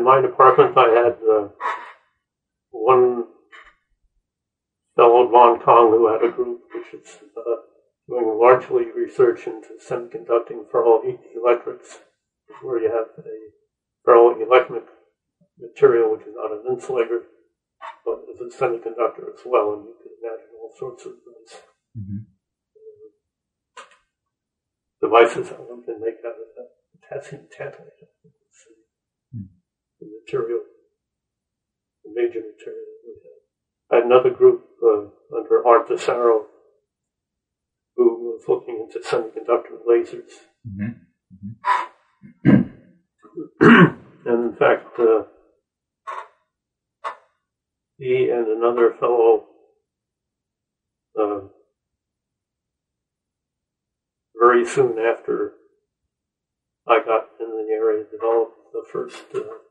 in my department, I had one fellow, Von Kong, who had a group which is doing largely research into semiconducting ferroelectrics, where you have a ferroelectric material which is not an insulator, but is a semiconductor as well, and you can imagine all sorts of those devices that one can make out of that potassium tantalate. The material, the major material that we have. I had another group under Art Tesaro who was looking into semiconductor lasers. And in fact, he and another fellow very soon after I got in the area developed the first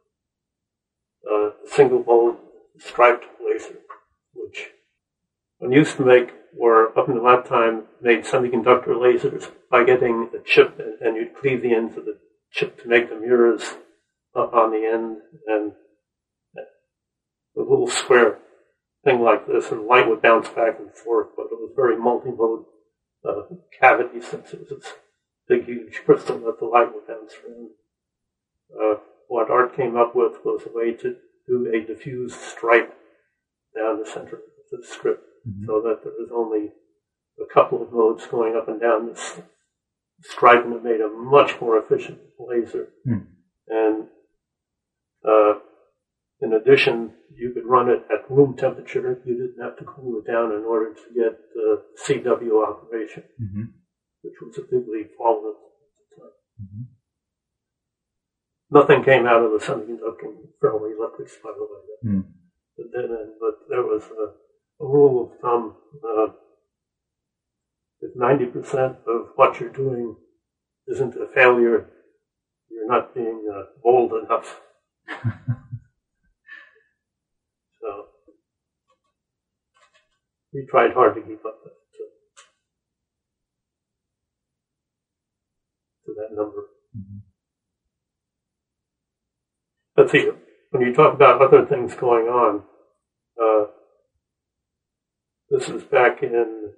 single mode striped laser, which one used to make, or up until that time made semiconductor lasers by getting a chip and you'd cleave the ends of the chip to make the mirrors up on the end, and a little square thing like this, and light would bounce back and forth, but it was very multi-mode cavity, since it was this big, huge crystal that the light would bounce around. What Art came up with was a way to do a diffused stripe down the center of the script, so that there was only a couple of modes going up and down this stripe, and it made a much more efficient laser. And in addition, you could run it at room temperature. You didn't have to cool it down in order to get CW operation, which was a big leap forward at the time. Nothing came out of the semiconducting ferroelectrics, by the way. But there was a rule of thumb. If 90% of what you're doing isn't a failure, you're not being bold enough. So we tried hard to keep up to that number. Let's see, when you talk about other things going on, this is back in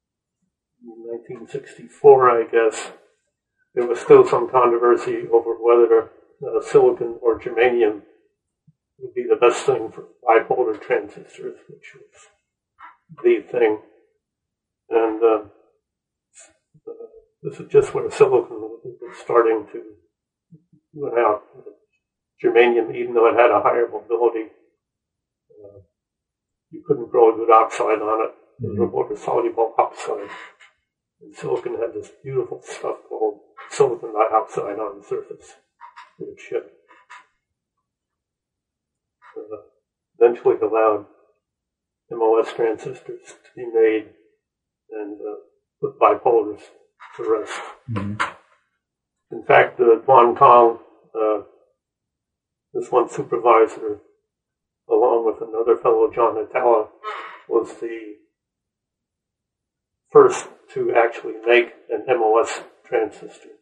1964, I guess. There was still some controversy over whether silicon or germanium would be the best thing for bipolar transistors, which was the thing. And this is just where silicon was starting to run out. Germanium, even though it had a higher mobility, you couldn't grow a good oxide on it. It was a water-soluble oxide. And silicon had this beautiful stuff called silicon dioxide on the surface, which eventually allowed MOS transistors to be made and put bipolars to rest. In fact, Von Kong, this one supervisor, along with another fellow, John Atala, was the first to actually make an MOS transistor.